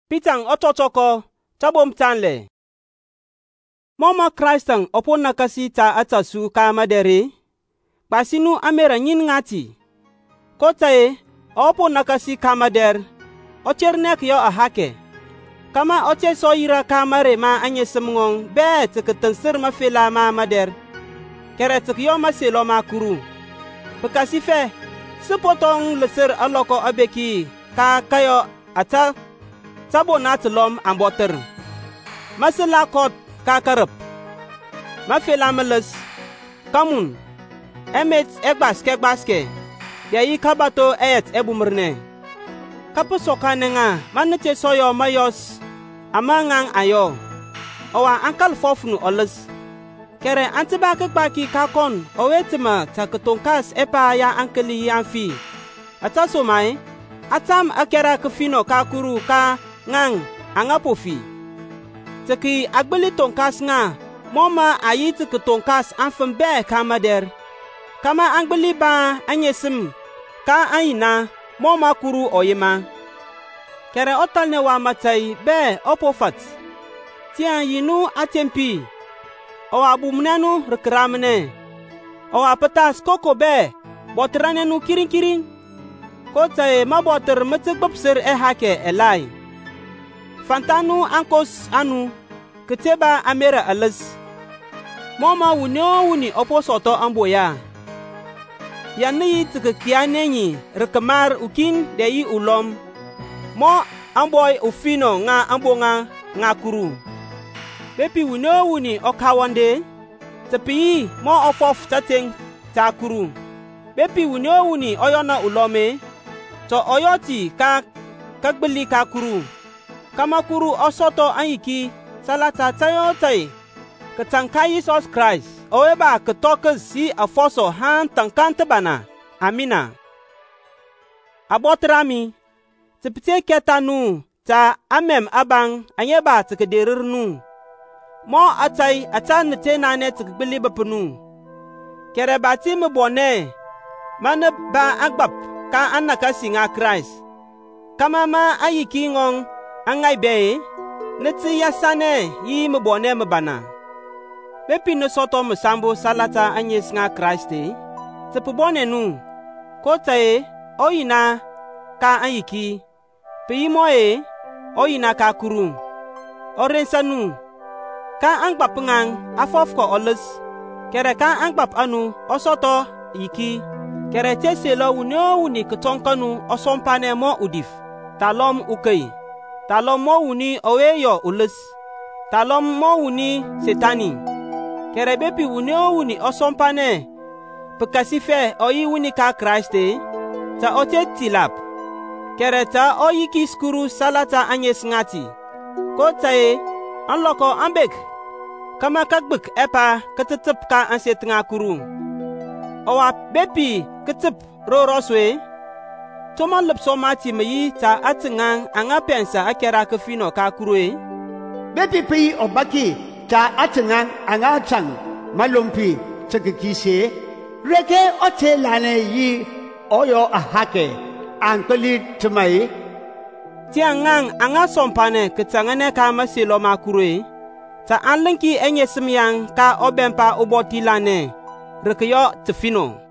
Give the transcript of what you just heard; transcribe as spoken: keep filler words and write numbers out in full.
Pitang ototoko tabom tanle. Mama Christang opon nakasi ta atasu ka madere. Basinu amera nyin ngati. Kotae opon nakasi ka mader. Ochernek yo ahake. Kama oche soira kamare ma anye semngong be teketensir ma fela ma mader. Kere tek yo ma selo ma kuru. Bekasi fe sepotong leser aloko abeki ka kayo ata sabo nat lom amboter. Masela kot ka karep. Ma fela meles kamun emet egbaske egbaske yayi kabato et ebumrne. Kapu sokane nga manete soyo mayos amangang ayo owa ankal fofnu oles. Kere antiba kekbaki kakon owetima taketongkas epa ya ankeli yanfi. Ataso mai atam akera kefino kakuru ka ngang angapofi. Teki agbeli tongkas nga moma ayi teketongkas anfembe kamader. Kama angbeli ba anyesim ka ayina moma kuru oyema. Kere otalne wa matai be opofat. Tian yinu atempi. Owa bumnenu rekramne. Owa petas koko be botranenu kiring kiring. Kotae maboter metegbopser e hake elai. Fantanu ankos anu keteba amera alas. Moma wunyo wuni oposoto amboya. Yani tikekianenyi rekamar ukin deyi ulom. Mo amboy ufino nga ambonga nga kuru. Bepi wunyo wuni okawande. Tepi mo ofof tateng ta kuru. Bepi wunyo wuni oyona ulome. To oyoti ka kagbeli ka kuru. Kama kuru osoto anyiki salata tayotai. Ketanka Jesus Christ. Oweba ketoke si afoso han tankante bana. Amina. Abotrami. Tepite ketanu ta amem abang anyeba tekederirnu. Mo atai ata nete nane tekbili bapenu. Kere bati mbone. Mane ba agbap ka anakasi nga Christ. Kama ma ayiki ngong angai be. Neti yasane yi mbone mbana. Bepi no soto musambo salata anyes nga Christe. Tepubone nu. Kotae oyina ka ayiki. Peimoe oyina ka kuru. Orensanu. Ka angbap ngang afofko oles. Kere ka angbap anu osoto yiki. Kere teselo wunyo wuni ketonkanu osompane mo udif. Talom ukei. Talom mo wuni oweyo ules. Talom mo wuni setani. Kere bepi wunyo wuni osompane. Pekasife oyi wuni ka Christe. Ta ote tilap. Kere ta oyi kiskuru salata anyes ngati. Kotae anloko ambek. Kama kagbek epa ketetep ka anset nga kuru. Owa bepi ketep roroswe. Toma lepso mati meyi ta atingang anga pensa akera kefino ka kurue. Bepi pi obaki ta atingang anga chang malompi tekikise. Reke ote lane yi oyo ahake ankoli tumai. Tiangang anga sompane ketangane ka masilo ma kurue. Ta anlenki enye semyang ka obempa obotilane. Rekeyo tefino.